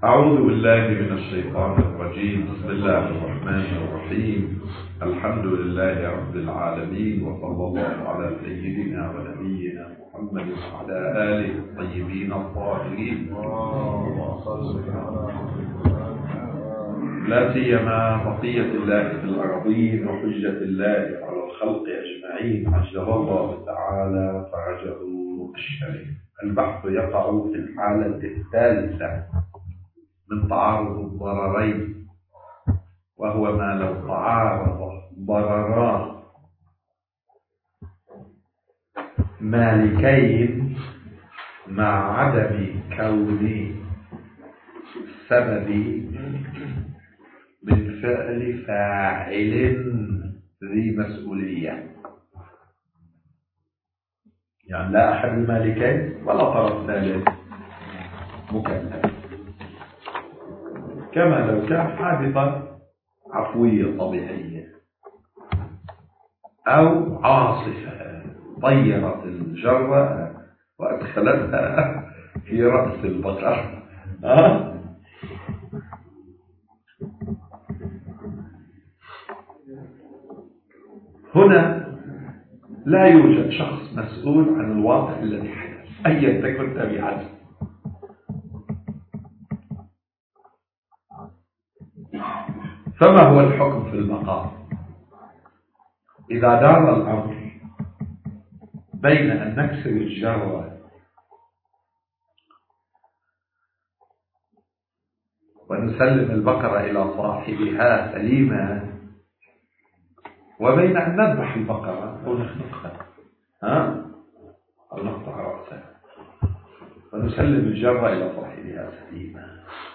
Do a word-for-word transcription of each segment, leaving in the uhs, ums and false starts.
أعوذ بالله من الشيطان الرجيم. بسم الله الرحمن الرحيم. الحمد لله رب العالمين، وصلى الله على سيدنا ونبينا محمد وعلى آله الطيبين الطاهرين، لا سيما بقية الله في الأرضين وحجة الله على الخلق أجمعين، عجل الله تعالى فرجه الشريف. البحث يقع في الحالة الثالثة من تعارض الضررين، وهو ما لو تعارض ضرران مالكين مع عدم كون السبب من فعل فاعل ذي مسؤولية. يعني لا أحد المالكين ولا طرف ثالث مكلف، كما لو كان حادثة عفوية طبيعية أو عاصفة طيرت الجرة وأدخلتها في رأس البقر. أه؟ هنا لا يوجد شخص مسؤول عن الواقع الذي حدث أيا تكن تبعاته. فما هو الحكم في المقام إذا دار الأمر بين أن نكسر الجرة ونسلم البقرة إلى صاحبها سليمة، وبين أن نذبح البقرة أو نخنقها ها أو نقطع رأسها ونسلم الجرة إلى صاحبها سليمة.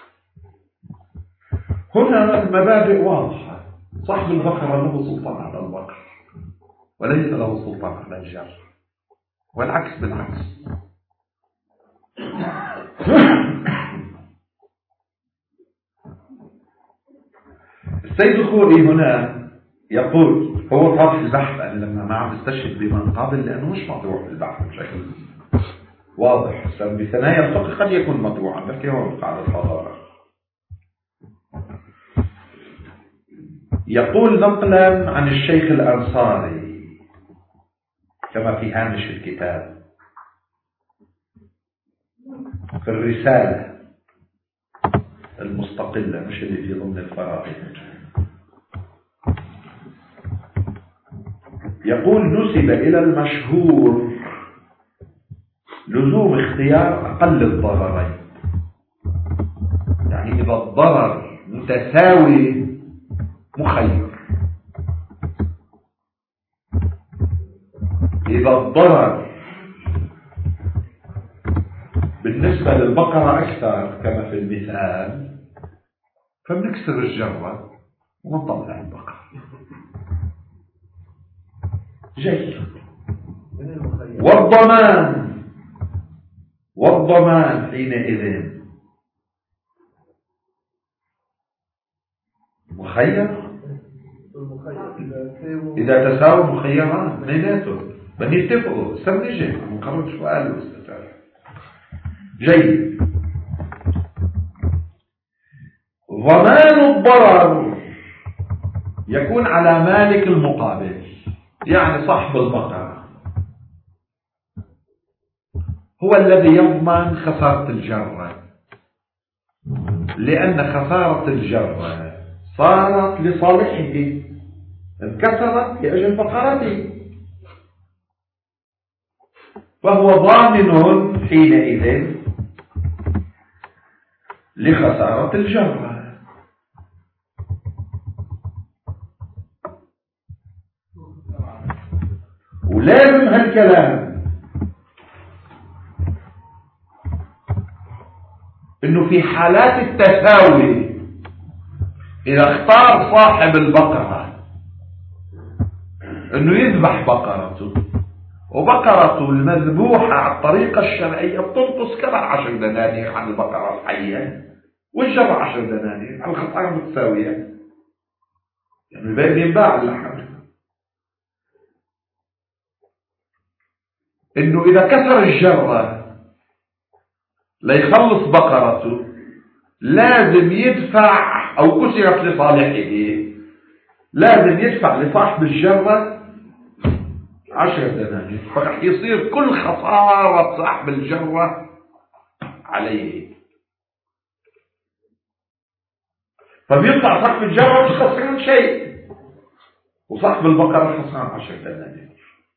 هنا المبادئ واضحة. صاحب البقرة له سلطان على البقر وليس له سلطان على الجر، والعكس بالعكس. السيد الخوري هنا يقول هو طرح البحث. أنا لما ما عم استشهد بمن قابل لأنه مش مطروح في البحث بشكل واضح. بثنايا الفقه قد يكون مطروحا، لكن هو قاعدة الحضارة. يقول نقلا عن الشيخ الأنصاري كما في هامش الكتاب في الرسالة المستقلة، مش اللي في ضمن الفرائض. يقول نسب إلى المشهور لزوم اختيار أقل الضررين. يعني إذا الضرر متساوي مخير، إذا الضرر بالنسبة للبقرة أكثر كما في المثال فبنكسر الجرة ونطلع البقرة. جيد. والضمان والضمان حينئذ مخير. إذا تساوي مخيران بيناتهم بنتفقوا. استنجي نقرر سؤال واستفسار. جيد. ضمان الضرر يكون على مالك المقابل، يعني صاحب البقرة هو الذي يضمن خسارة الجرة، لأن خسارة الجرة صارت لصالحه، انكسرت لأجل بقرته، فهو ضامن حينئذ لخسارة الجرة. ولازم هالكلام انه في حالات التساوي اذا اختار صاحب البقرة انه يذبح بقرته وبقرته المذبوحة على الطريقة الشرعية بتنقص كمان عشر دنانير عن البقرة الحية، والجرة عشر دنانير، الخسارة متساوية، يعني بينباع اللحم. انه اذا كسر الجرة ليخلص بقرته لازم يدفع، أو كسرت لصالحه لازم يدفع لصاحب الجرة عشرة دنانير، فرح يصير كل خسارة صاحب الجرة عليه. فبيطلع صاحب الجرة مش خسران شيء، وصاحب البقرة خسران عشرة دنانير.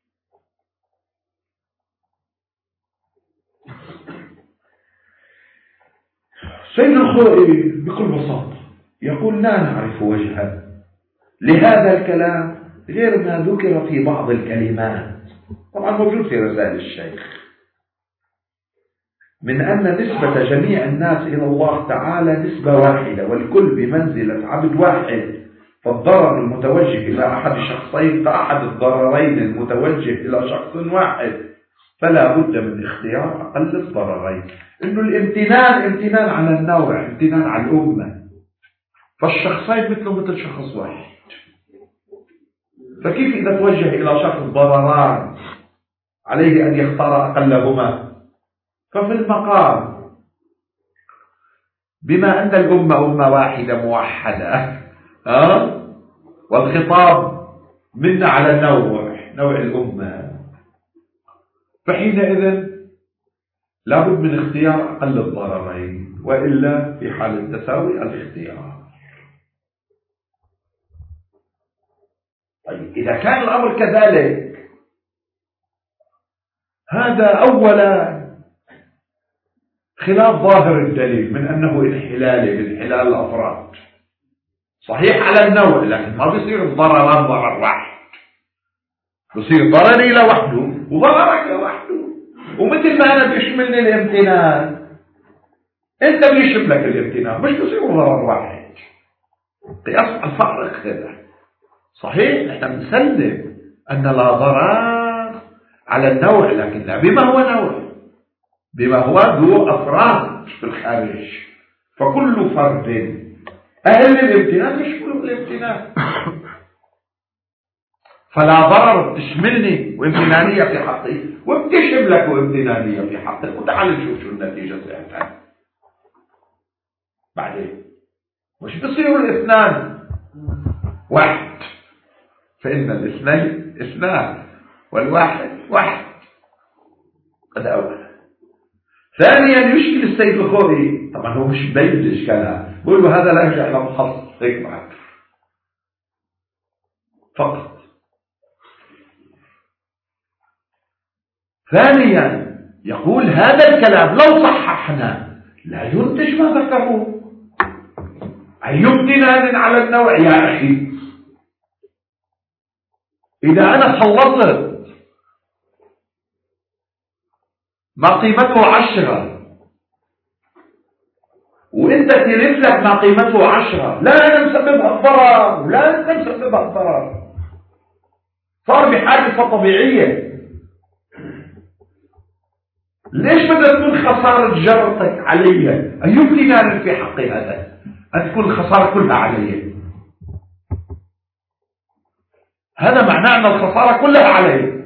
سيد الخوئي بكل بساطة يقول لا نعرف وجها لهذا الكلام غير ما ذكر في بعض الكلمات، طبعا موجود في رسائل الشيخ، من أن نسبة جميع الناس إلى الله تعالى نسبة واحدة، والكل بمنزلة عبد واحد، فالضرر المتوجه إلى أحد الشخصين كأحد الضررين المتوجه إلى شخص واحد، فلا بد من اختيار أقل الضررين. إنه الامتنان امتنان على النوع، امتنان على الأمة، فالشخصين مثله مثل شخص واحد. فكيف إذا توجه إلى شخص ضرران عليه أن يختار أقلهما؟ ففي المقام بما أن الأمة أمة واحدة موحدة، أه؟ والخطاب منا على النوع، نوع الأمة، فحينئذ لابد من اختيار أقل الضررين، وإلا في حال التساوي الاختيار. طيب إذا كان الأمر كذلك، هذا أولا خلاف ظاهر الدليل من أنه انحلال من انحلال الأفراد، صحيح على النوع، لكن ما بيصير الضرران ضرر واحد، بيصير ضرري لوحده وضررك لوحده. ومثل ما أنا بيشملني الامتنان، أنت بيشملك الامتنان، مش بيصير ضرر واحد. قياس الفرق كذا صحيح، نحن بنسلم أن لا ضرر على النوع، لكن لا بما هو نوع، بما هو ذو أفراد في الخارج، فكل فرد أهل الامتنان يشمله الامتنان. فلا ضرر بتشملني وامتنانية في حقي، وبتشملك وامتنانية في حقك، وتعال نشوف شو النتيجة ساعتها. بعدين مش بصيروا الاثنان واحد، فإن الاثنين اثنان والواحد واحد. هذا أولا. ثانيا يشكل السيد الخوئي، طبعا هو مش بين الإشكالات، بقول له هذا لا يرجع إلى محصل هيك معك فقط. ثانيا يقول هذا الكلام لو صححنا لا ينتج ما ذكروه، أي امتنان على النوع يا أخي. إذا أنا خلصت ما قيمته عشرة وانت تلف لك ما قيمته عشرة، لا انا مسببها الضرر ولا انت مسببها الضرر، صار بحادثة طبيعية. ليش بدها تكون خسارة جرتك علي؟ أي امتنان في حق هذا أن تكون الخسارة كلها علي؟ هذا معناه أن الخسارة كلها علي.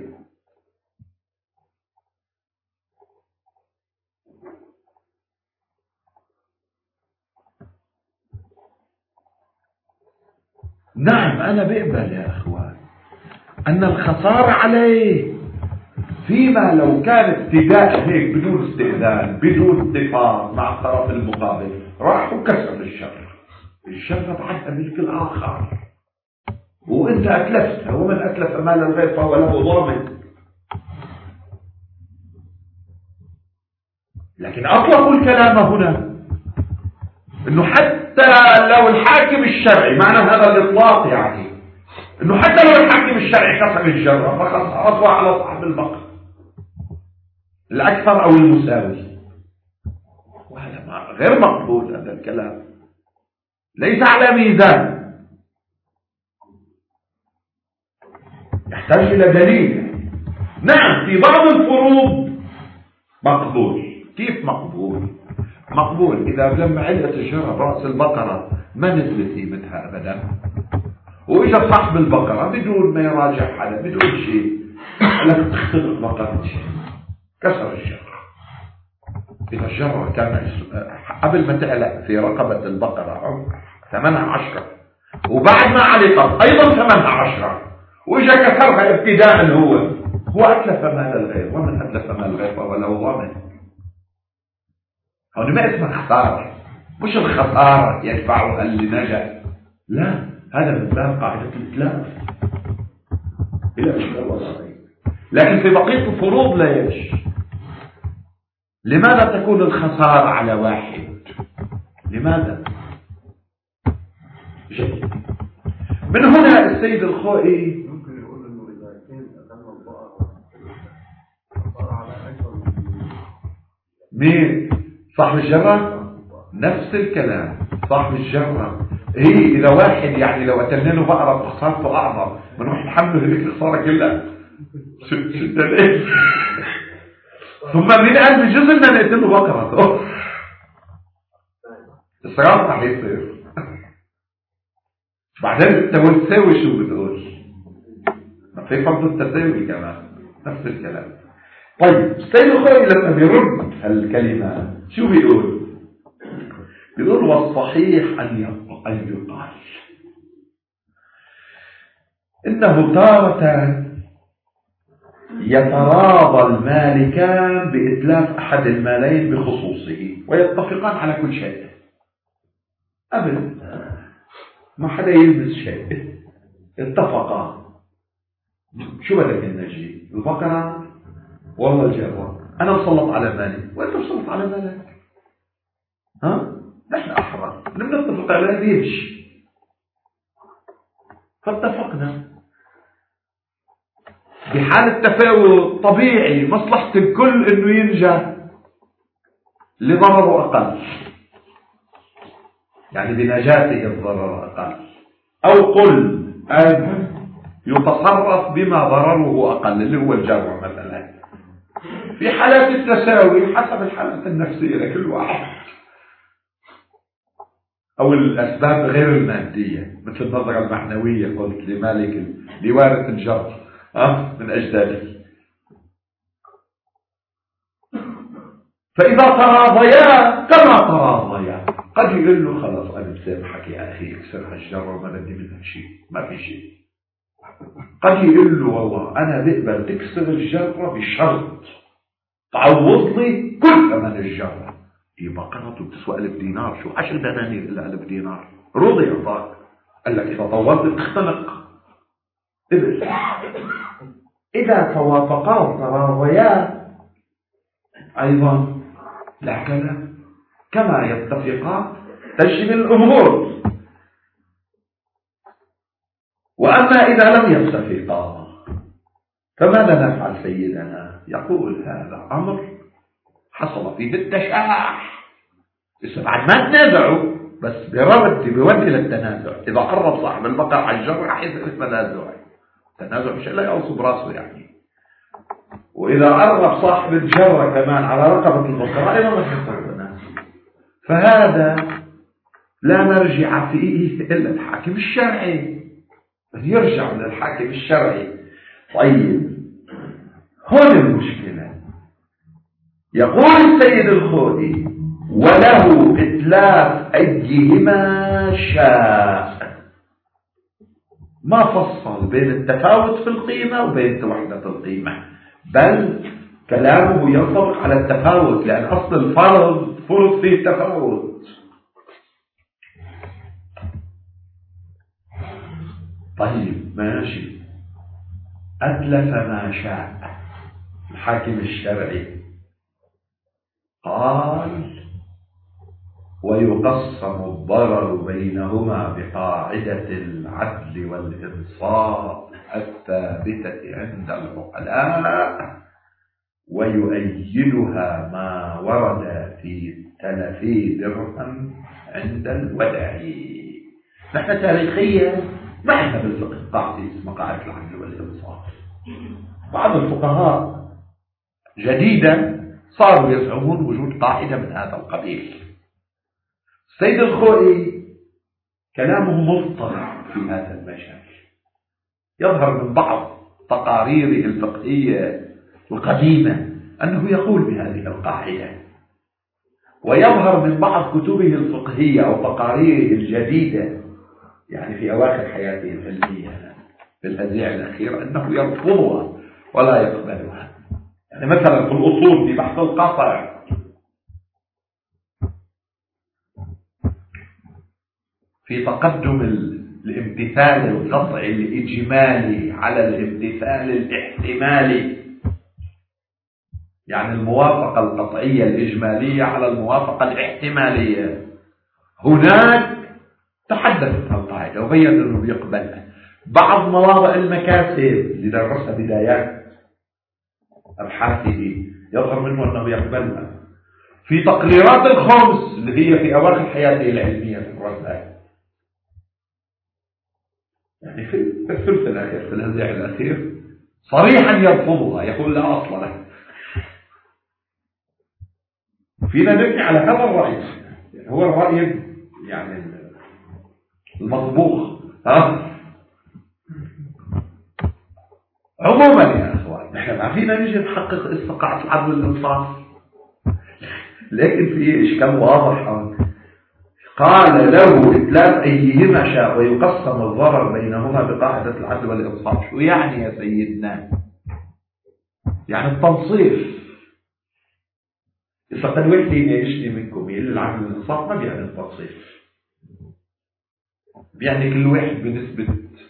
نعم أنا بقبل يا أخوان أن الخسارة عليه، فيما لو كان ابتداء هيك بدون استئذان بدون اتفاق مع الطرف المقابل، راح وكسر الشر، الشر بعد ملك الآخر وانت أتلفت، ومن أتلف مال الغير فهو له ضامن. لكن أطلقوا الكلام هنا انه حتى لو الحاكم الشرعي، معنى هذا الإطلاق يعني انه حتى لو الحاكم الشرعي كسر الجرة فخسارته على صاحب البقر الأكثر أو المساوي، وهذا غير مقبول. هذا الكلام ليس على ميزان، يحتاج إلى دليل. نعم في بعض الفروض مقبول. كيف مقبول؟ مقبول إذا لما علقت الجرة برأس البقرة ما نزلت قيمتها أبدا، وإجا صاحب البقرة بدون ما يراجع حدا بدون شيء لك تختلق بقرتي كسر الجرة، إذا الجرة كان قبل ما تعلق في رقبة البقرة ثمنها عشرة، وبعد ما علقت أيضا ثمنها عشرة، وإجا كسرها ابتداء هو هو أتلف مال الغير، ومن أتلف مال الغير فهو له ضامن. هون ما اسمها خسارة، مش الخسارة يدفعها اللي نجا، لا، هذا من باب قاعدة الإتلاف إلى أشكال. لكن في بقية الفروض ليش؟ لماذا تكون الخسارة على واحد؟ لماذا؟ جيد. من هنا السيد الخوئي ممكن يقول انه اذا كان اقل البقر صار على اجر مين؟ صاحب الجرة؟ نفس الكلام، صاحب الجرة هي اذا واحد يعني لو اتنينه بقرة خسارته اعظم بنروح نحمله هذيك الخسارة كلها. شد الايه؟ ثم مين قال بجزء ان نقتله بقرة؟ الصراحة راح يصير. بعدين انت تساوي شو بتقول؟ ما في فرض التساوي كمان نفس الكلام. طيب السيد الخوئي لما بيرد هالكلمة شو بيقول؟ بيقول والصحيح أن يقال إنه تارة يتراضى المالكان بإتلاف أحد المالين بخصوصه ويتفقان على كل شيء أبدا ما حدا يلبس شيء، اتفقا شو بدك النجي البقرة والله الجرة، أنا مسلط على مالي وأنت مسلط على مالك، ها نحن أحرار لم نتفق على ليش فاتفقنا بحال التفاوت طبيعي مصلحة الكل إنه ينجى لضرره أقل، يعني بنجاته الضرر أقل، أو قل أن يتصرف بما ضرره أقل اللي هو الجرع مثلا. في حالات التساوي حسب الحالة النفسية لكل واحد أو الأسباب غير المادية مثل النظرة المعنوية قلت لمالك لوارث الجرع أه؟ من أجداده. فإذا تراضيا كما تراضيا قد يقول له خلاص أنا بسامحك يا أخي اكسر هالجرة وما بدي منها شيء، ما في شيء. قد يقول له والله أنا بقبل تكسر الجرة بشرط تعوض لي كل ثمن الجرة. هي بقرة بتسوى ألف دينار، شو عشر دنانير إلا ألف دينار، رضي أعطاك. قال لك إذا طولت تختنق. قبل إذا توافقا وتراضيا أيضا لا كلام كما يتفقا تجري الأمور. وأما إذا لم يتفقا فماذا نفعل سيدنا؟ يقول هذا أمر حصل فيه التشاح، بس بعد ما تنازعوا بس برد بيودي للتنازع. إذا قرب صاحب البقر على الجر راح يصير تنازع، تنازع مش إلا يوصب راسه يعني. وإذا قرب صاحب الجرة كمان على رقبة البقرة أيضا ما يصير تنازع. فهذا لا نرجع فيه إلا الحاكم الشرعي، يرجع للحاكم الشرعي. طيب هون المشكلة. يقول السيد الخوئي وله إتلاف أيهما شاء، ما فصل بين التفاوت في القيمة وبين وحدة القيمة، بل كلامه ينطبق على التفاوت لأن أصل الفرض فرض فيه تفاوت. طيب ماشي، أتلف ما شاء الحاكم الشرعي قال ويقسم الضرر بينهما بقاعدة العدل والإنصاف الثابتة عند العقلاء ويؤيدها ما ورد في تلفي درهم عند الودعي. نحن تاريخيا ما عندنا بالفقه قاعدة اسمها قاعدة العدل والإنصاف. بعض الفقهاء جديدا صاروا يزعمون وجود قاعدة من هذا القبيل. السيد الخوئي كلامه مضطرب في هذا المجال، يظهر من بعض تقاريره الفقهية القديمة أنه يقول بهذه القاعدة، ويظهر من بعض كتبه الفقهية أو تقاريره الجديدة يعني في أواخر حياته العلمية في الهزيع الأخير أنه يرفضها ولا يقبلها. يعني مثلا في الأصول في بحث القطع في تقدم الامتثال القطعي الإجمالي على الامتثال الاحتمالي، يعني الموافقة القطعية الإجمالية على الموافقة الاحتمالية، هناك تحدثت القاعدة وبين أنه بيقبلها. بعض مواضع المكاسب اللي درسها بدايات أبحاثه يظهر منه أنه يقبلها. في تقريرات الخمس اللي هي في أواخر حياته العلمية في الرسائل، يعني في الثلث الأخير في الهزيع الأخير صريحا يرفضها، يقول لا أصل لها. فينا نبني على هذا الرأي، يعني هو الرأي يعني المطبوخ. ها عموما يا اخوان نحن ما فينا نجي نحقق استقاعة العدل والانصاف، لكن في اشكال واضح. قال له اتلاف ايهما شاء ويقسم الضرر بينهما بقاعدة العدل والانصاف. شو يعني يا سيدنا؟ يعني التنصيف. إذا قد وحدي يشتي منكم يقول العدل والانصاف ما بيعني التنصيف، بيعني كل واحد بنسبة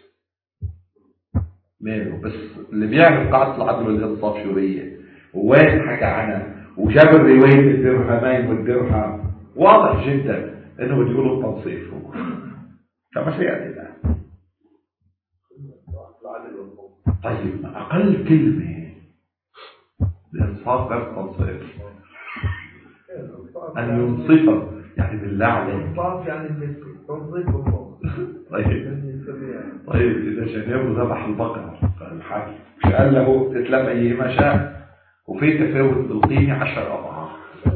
ماله. بس اللي بيعرف قاعدة العدل والانصاف شو هي ووين حكى عنها وجاب الرواية الدرهمين والدرهم، واضح جدا انه بده يقولوا التنصيف هو كما سيأتي الآن. طيب أقل كلمة الانصاف غير التنصيف أن ينصفه، يعني بالله عليك. الانصاف يعني التنصيف بالضبط. طيب طيب إذا جنابه ذبح البقرة الحاكم قال له تتلم أيهما شاء وفي تفاوت بالقيمة عشر أضعاف.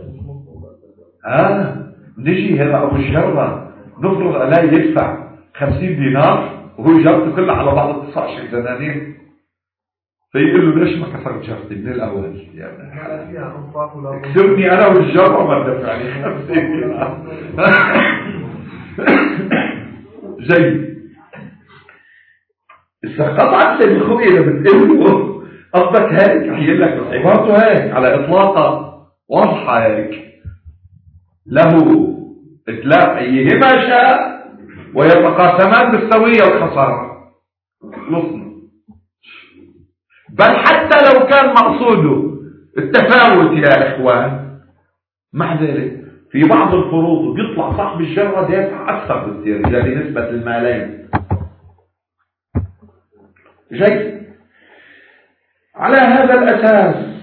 ها نجي هذا أبو الجرة نفرض عليه يدفع خمسين دينار وهو جرته كلها على بعض تسعة عشر دنانير، فيقول له ليش ما كسرت جرتي من الأول؟ يعني اكسبني أنا والجرة ما دفع لي خمسين دينار. جيد. إذا قطعت الخوية اللي بتقول له قصدك هيك يقول لك عبارته هيك على إطلاقة واضحة هيك، له إتلاف أيهما شاء ويتقاسمان بالسوية والخسارة. خلصنا. بل حتى لو كان مقصوده التفاوت يا إخوان، مع ذلك في بعض الفروض بيطلع صاحب الجرة دافع أكثر بكثير إذا بنسبة المالين. جيد. على هذا الأساس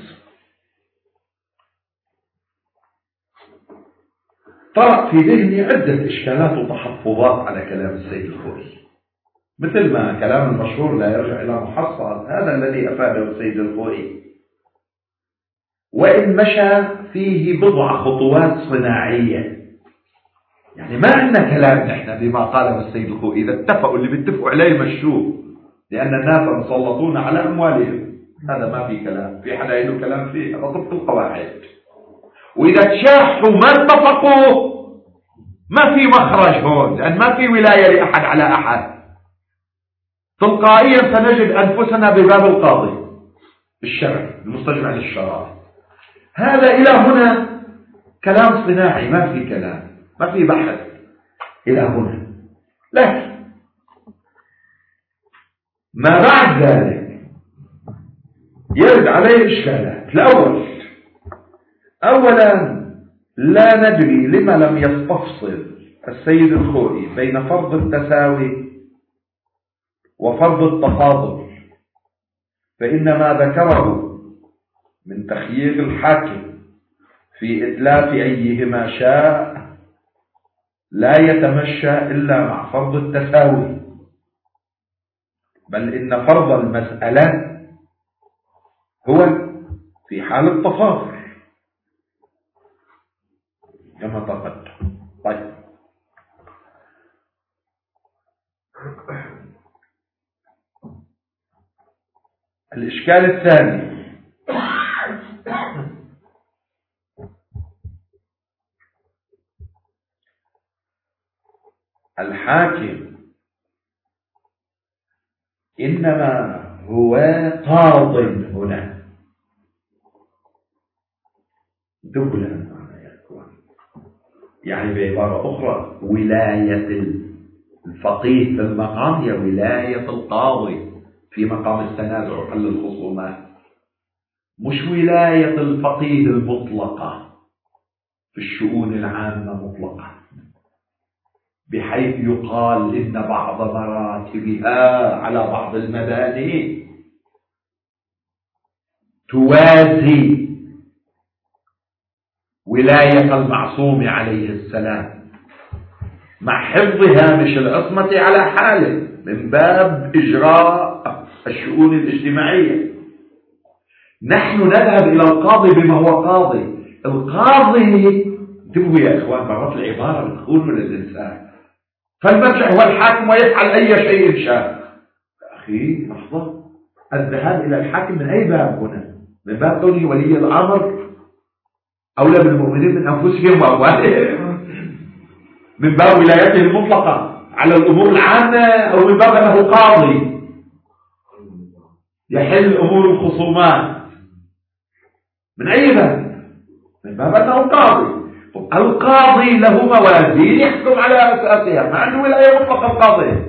طرأ في ذهني عدة إشكالات وتحفظات على كلام السيد الخوئي، مثل ما كلام المشهور لا يرجع إلى محصل، هذا الذي أفاده السيد الخوئي وإن مشى فيه بضع خطوات صناعية. يعني ما عندنا كلام نحن بما قاله السيد الخوئي، إذا اتفقوا اللي بيتفقوا عليه مشوه، لأن الناس مسلطون على أموالهم، هذا ما في كلام. في حدا عنده كلام فيه؟ هذا طبق القواعد. وإذا تشاحوا ما اتفقوا ما في مخرج هون، لأن ما في ولاية لأحد على أحد. تلقائيا سنجد أنفسنا بباب القاضي الشرعي المستجمع للشرائع. هذا إلى هنا كلام صناعي، ما في كلام، ما في بحث إلى هنا. لكن ما بعد ذلك يرد عليه إشكالات. الأول أولا لا ندري لما لم يستفصل السيد الخوئي بين فرض التساوي وفرض التفاضل، فإن ما ذكره من تخيير الحاكم في إتلاف أيهما شاء لا يتمشى إلا مع فرض التساوي، بل إن فرض المسألة هو في حال التفاضل كما تقدم. طيب الإشكال الثاني الحاكم إنما هو قاض هنا دبلا، يعني بعبارة أخرى ولاية الفقيه في المقام هي ولاية القاضي في مقام التنازع وحل الخصومات، مش ولاية الفقيه المطلقة في الشؤون العامة مطلقة، بحيث يقال إن بعض مراتبها على بعض المبادئ توازي ولاية المعصوم عليه السلام مع حفظ هامش العصمة على حاله من باب إجراء الشؤون الاجتماعية. نحن نذهب إلى القاضي بما هو قاضي. القاضي انتبهوا يا إخوان، مرات العبارة بتخون للإنسان، فالمرجع هو الحاكم ويفعل أي شيء شاء. أخي لحظة، الذهاب إلى الحاكم من أي باب هنا؟ من باب كونه ولي الأمر أولى بالمؤمنين من أنفسهم وأموالهم، من باب ولايته المطلقة على الأمور العامة، أو من باب أنه قاضي يحل أمور الخصومات؟ من أي باب؟ من باب أنه قاضي. القاضي له موازين يحكم على أساسها، مع أنه ولاية مطلقة القاضي.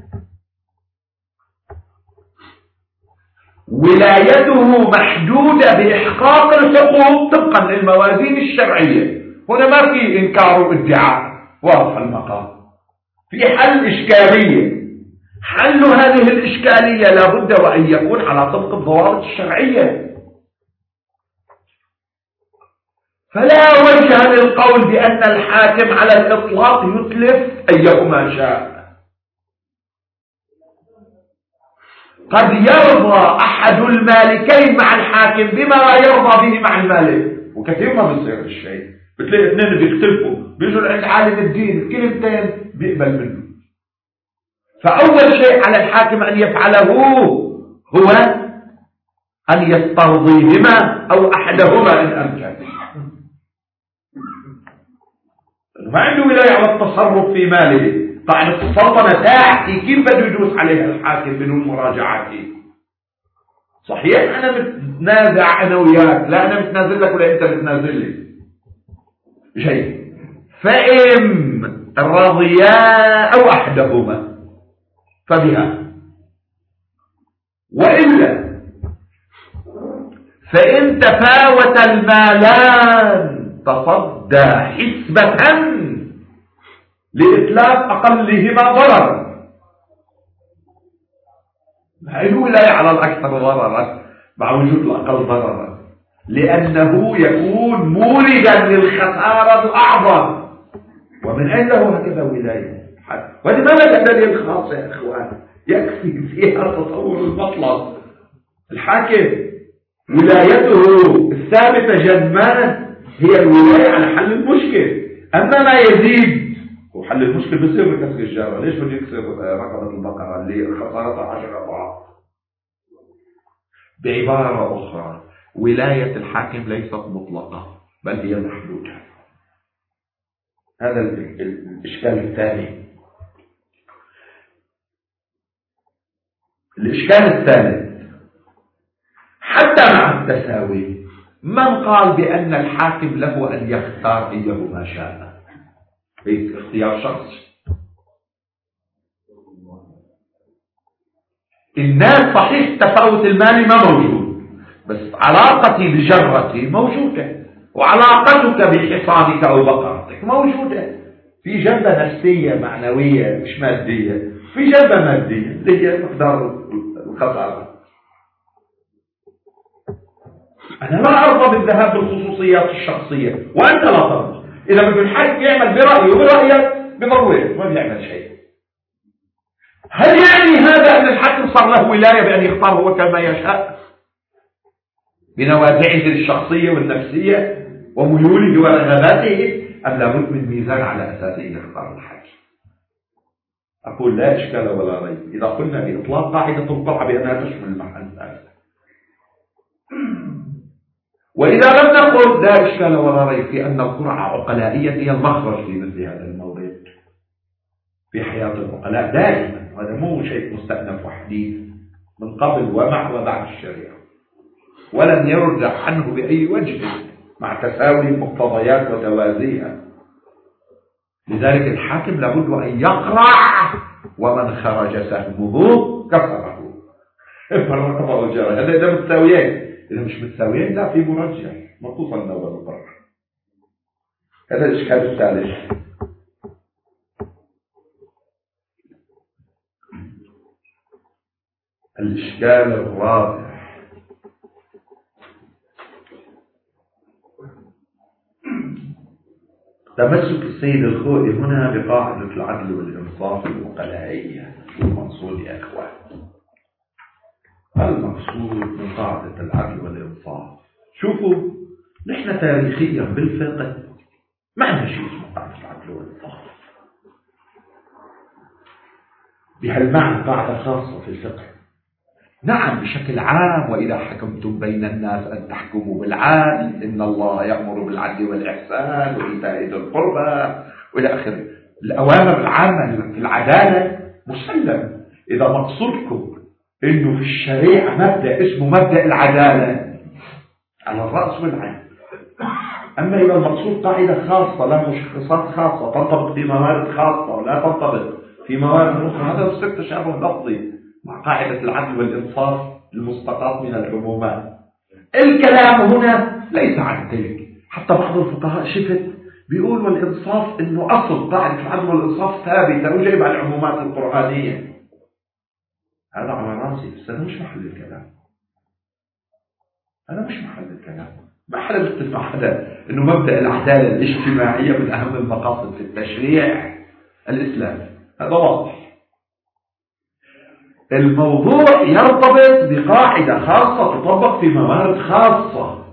ولايته محدودة بإحقاق الحقوق طبقا للموازين الشرعية. هنا ما في إنكار وادعاء، واضح المقام. في حل إشكالية، حل هذه الإشكالية لابد وأن يكون على طبق الضوابط الشرعية. فلا وجه للقول بأن الحاكم على الإطلاق يتلف أيهما شاء. قد يرضى أحد المالكين مع الحاكم بما لا يرضى به مع المالك، وكثير ما بيصير الشيء. بتلاقي اثنين بيختلفوا، بيجوا عند عالم الدين كلمتين بيقبل منه. فأول شيء على الحاكم أن يفعله هو أن يسترضيهما أو أحدهما إن أمكن. ما عنده ولاية على التصرف في ماله. طبعا السلطنة تاعتي كيف بده يدوس عليها الحاكم بدون مراجعتي؟ صحيح أنا متنازع أنا وياك، لا أنا متنازل لك ولا أنت متنازل لي. جيد، فإن رضيا أو أحدهما فبها، وإلا فإن تفاوت المالان تصدى حسبة لإتلاف أقلهما ضرر. هذه ولاية على الأكثر ضررا مع وجود الأقل ضررا، لأنه يكون موردا للخسارة الأعظم. ومن أين له هكذا ولاية؟ وهذه ما لها دليل خاص يا إخوان يكفي فيها تصور المطلب. الحاكم ولايته الثابتة جنمان هي الولاية على حل المشكل. أما ما يزيد وحل المشكل بيصير بكسر الجارة. ليش بده يكسر رقبة البقرة اللي خسارتها عشر أضعاف؟ بعبارة أخرى، ولاية الحاكم ليست مطلقة بل هي محدودة. هذا الإشكال الثاني. الإشكال الثالث، حتى مع التساوي من قال بأن الحاكم له أن يختار أيه ما شاء؟ هيك اختيار شخصي. الناس صحيح التفاوت المالي ما موجود، بس علاقتي بجرتي موجودة، وعلاقتك بحصانك أو بقرتك موجودة. في جنبة نفسية معنوية مش مادية، في جنبة مادية اللي هي مقدار الخسارة. أنا لا أرضى بالذهاب بالخصوصيات الشخصية وأنت لا ترضى. إذا بده الحاكم يعمل برأيه وبرأيك بضروره ما بيعمل شيء. هل يعني هذا أن الحاكم صار له ولاية بأن يختار هو كما يشاء بنوازعه الشخصية والنفسية وميوله ورغباته، أم لابد من ميزان على أساسه يختار الحاكم؟ أقول لا إشكال ولا ريب إذا قلنا بإطلاق قاعدة القرعة بأنها تشمل المحل هذا، وإذا لم نقل لا إشكال ولا ريب في أن القرعة عقلائية هي المخرج في مثل هذا المورد. في حياة العقلاء دائما، هذا مو شيء مستأنف وحديث، من قبل ومع وبعد الشريعة، ولم يرجع عنه بأي وجه مع تساوي المقتضيات وتوازيها. لذلك الحاكم لابد أن يقرع، ومن خرج سهمه كسره. هذا إذا متساويين، إذا مش متساويين لا في مرجح مخصوصا النوبة القرع. هذا الإشكال الثالث. الإشكال الرابع: تمسك السيد الخوئي هنا بقاعدة العدل والإنصاف العقلائية. المقصود يا أخوان، المقصود من قاعدة العدل والإنصاف، شوفوا نحن تاريخيا بالفقه ما عندنا شيء اسمه قاعدة العدل والإنصاف بهالمعنى، قاعدة خاصة في الفقه. نعم بشكل عام: وإذا حكمتم بين الناس أن تحكموا بالعدل، إن الله يأمر بالعدل والإحسان وإيتاء ذي القربى وإلى آخره. الأوامر العامة في العدالة مسلم. إذا مقصودكم إنه في الشريعة مبدأ اسمه مبدأ العدالة على الرأس والعين. أما إذا المقصود قاعدة خاصة لها مشخصات خاصة تنطبق في موارد خاصة ولا تنطبق في موارد أخرى، هذا يصير تشابه لفظي مع قاعدة العدل والإنصاف المستقاط من العمومات. الكلام هنا ليس عن تلك. حتى بعض الفقهاء شفت بيقول والإنصاف إنه أصل قاعدة العدل والإنصاف ثابتة وجايب على العمومات القرآنية. هذا على راسي، بس هذا مش محل الكلام. هذا مش محل الكلام. محل الاستثناء هذا إنه مبدأ العدالة الاجتماعية من أهم المقاصد في التشريع الإسلامي، هذا واضح. الموضوع يرتبط بقاعدة خاصة تطبق في موارد خاصة،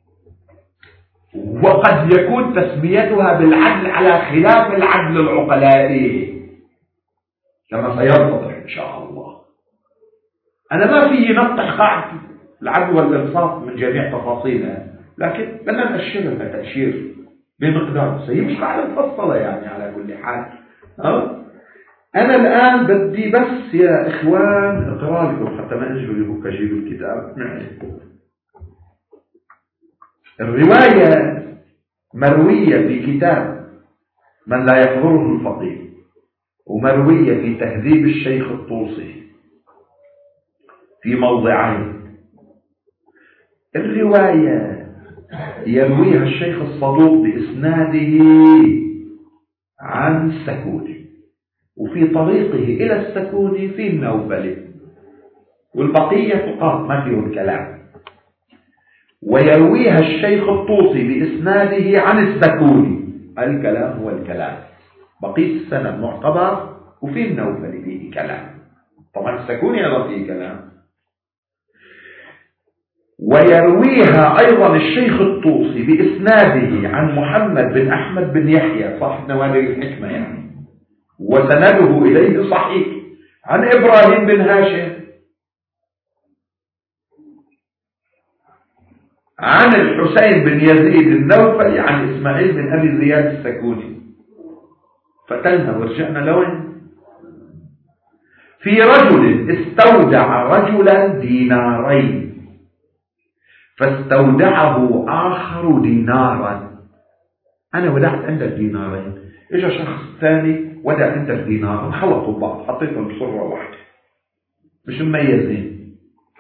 وقد يكون تسميتها بالعدل على خلاف العدل العقلائي كما سيتضح إن شاء الله. أنا ما في نطح قاعدة العدل والإنصاف من جميع تفاصيلها، لكن بدنا نأشرها تأشير بمقدار هي مش قاعدة مفصلة يعني على كل حال. أه؟ أنا الآن بدي بس يا إخوان أقرأ لكم حتى ما أجيب لكم أجيب الكتاب معي. الرواية مروية في كتاب من لا يحضره الفقيه، ومروية في تهذيب الشيخ الطوسي في موضعين. الرواية يرويها الشيخ الصدوق بإسناده عن السكوني، وفي طريقه إلى السكوني في النوبلي، والبقية فقط ما فيه الكلام. ويرويها الشيخ الطوسي بإسناده عن السكوني، الكلام هو الكلام، بقية السند معتبر، وفي النوبلي فيه كلام. طبعا السكوني أيضا فيه كلام. ويرويها أيضا الشيخ الطوسي بإسناده عن محمد بن أحمد بن يحيى صاحب نوادر الحكمة يعني، وسنده إليه صحيح، عن إبراهيم بن هاشم عن الحسين بن يزيد النوفلي عن إسماعيل بن أبي زياد السكوني. فتلنا ورجعنا لوين؟ في رجل استودع رجلا دينارين فاستودعه آخر دينارا. أنا ودعت عندك دينارين، إجا شخص ثاني ودع عندك دينار، خلطوا بعض حطيتهم بصرة واحدة مش مميزين،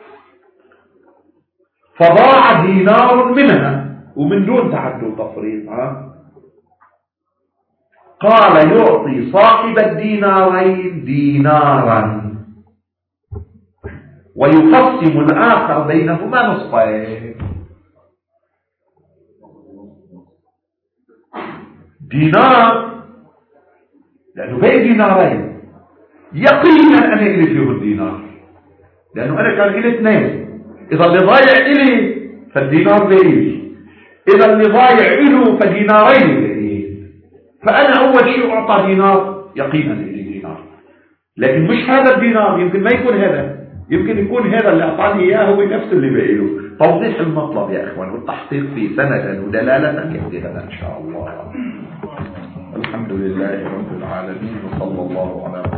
فضاع دينار منها ومن دون تعدد وتفريط. قال يعطي صاحب الدينارين دينارا ويقسم الآخر بينهما نصفين. دينار لأنه بين دينارين، يقينا أنا إلي فيه الدينار، لأنه أنا كان إلي اثنين، إذا اللي ضايع إلي فالدينار بإلي، إذا اللي ضايع إله فدينارين بإلي، فأنا أول شيء أعطى دينار يقينا إلي دينار. لكن مش هذا الدينار، يمكن ما يكون هذا، يمكن يكون هذا اللي أعطاني إياه هو نفس اللي بإله. توضيح المطلب يا إخوان والتحقيق فيه سندا ودلالة كثيرة إن شاء الله. الحمد والحمد لله رب العالمين، وصلى الله على